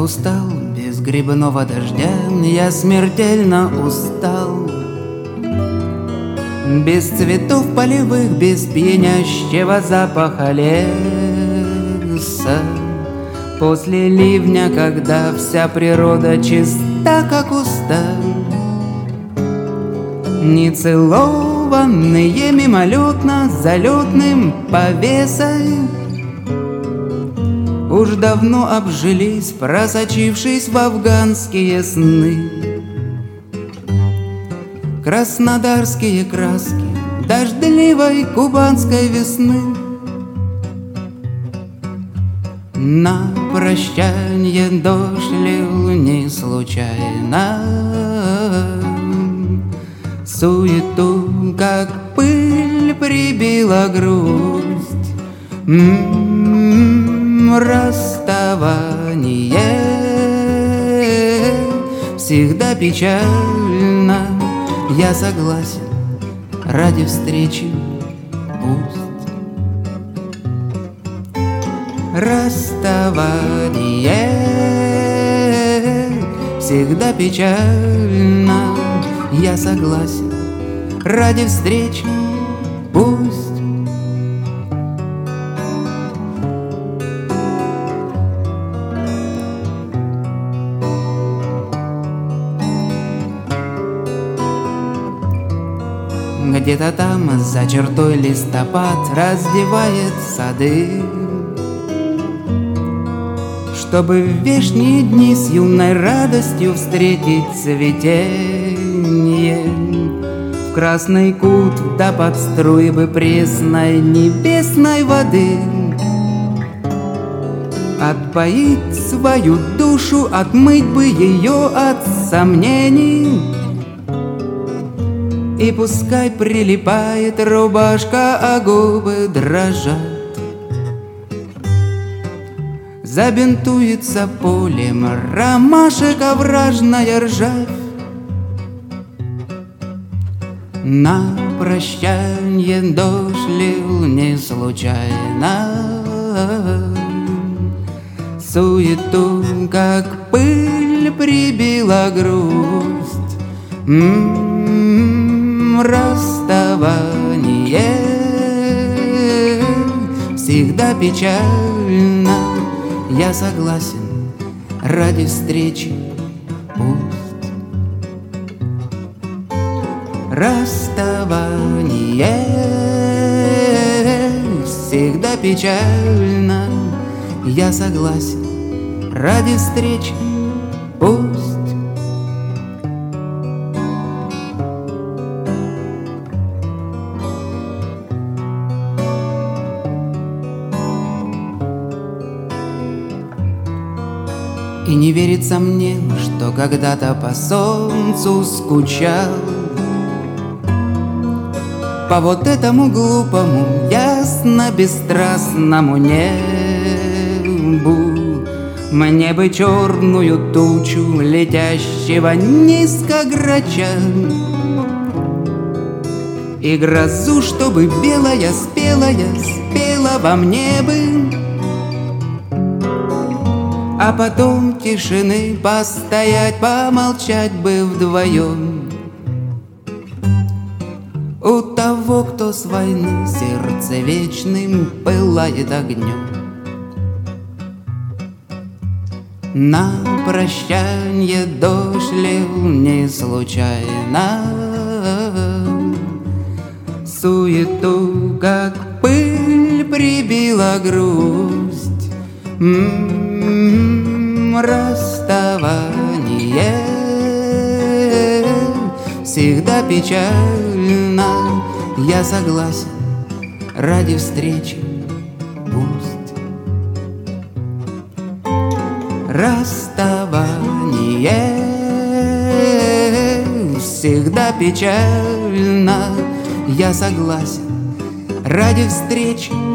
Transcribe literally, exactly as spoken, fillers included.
устал без грибного дождя, я смертельно устал. Без цветов полевых, без пьянящего запаха леса. После ливня, когда вся природа чиста, как уста, нецелованные мимолетно залетным повесой уж давно обжились, просочившись в афганские сны. Краснодарские краски дождливой кубанской весны. На прощанье дождь лил не случайно, суету, как пыль, прибила грусть. М-м-м, расставание всегда печально. Я согласен, ради встречи пусть. Расставание всегда печально. Я согласен, ради встречи пусть. Где-то там за чертой листопад раздевает сады, чтобы в вешние дни с юной радостью встретить цветение. В красный кут да под струи бы пресной небесной воды отпоить свою душу, отмыть бы ее от сомнений. И пускай прилипает рубашка, а губы дрожат, забинтуется полем ромашек овражная ржавь. На прощанье дождь лил не случайно, суету, как пыль, прибила грусть. М-м-м, расставание всегда печально. Я согласен, ради встречи пусть. Расставание всегда печально. Я согласен, ради встречи пусть. И не верится мне, что когда-то по солнцу скучал, по вот этому глупому, ясно-бесстрастному небу. Мне бы черную тучу летящего низко грача и грозу, чтобы белая спелая спела во мне бы. А потом тишины постоять, помолчать бы вдвоем. У того, кто с войны сердце вечным пылает огнем. На прощанье дождь лил не случайно, суету, как пыль, прибила грусть. М-м-м, расставание всегда печально. Я согласен, ради встречи пусть. Расставание всегда печально. Я согласен, ради встречи